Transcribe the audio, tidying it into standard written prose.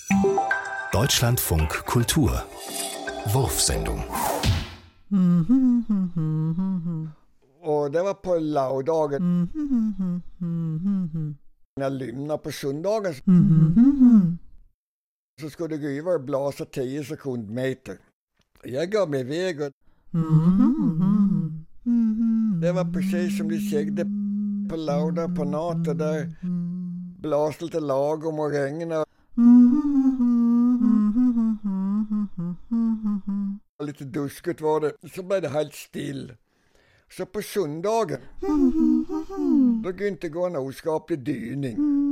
Deutschlandfunk Kultur Wurfsendung. Och det var på lördagen. När lymna på söndagen så skulle det gå över och blåsa 10 sekundmeter. Jag gav mig iväg och det var precis som de sägde på lördag på natten där blåste lite lagom och regnade. Lite duskigt var det, så blev det helt still. Så på söndagen, då kunde det gå en oskaplig dyning.